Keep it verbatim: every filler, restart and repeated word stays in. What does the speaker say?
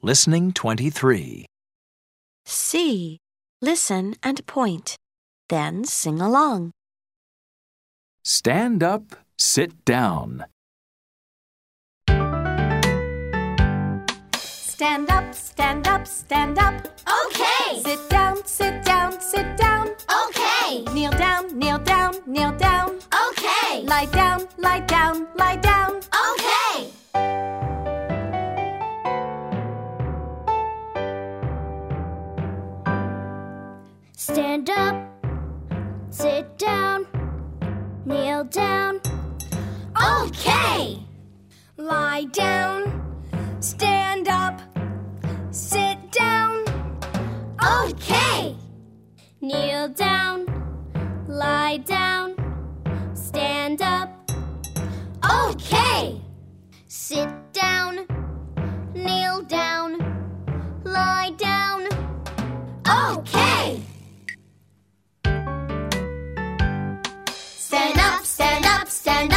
Listening twenty-three. C. Listen and point. Then sing along. Stand up, sit down. Stand up, stand up, stand up. Okay. Sit down, sit down, sit down. Okay. Kneel down, kneel down, kneel down. Okay. Lie down, lie down, lie down. Okay. Stand up, sit down, kneel down. Okay. Lie down, stand up, sit down. Okay. Kneel down, lie down, stand up. Okay. Sit down, kneel down, lie down. Okay. Stand up, stand up, stand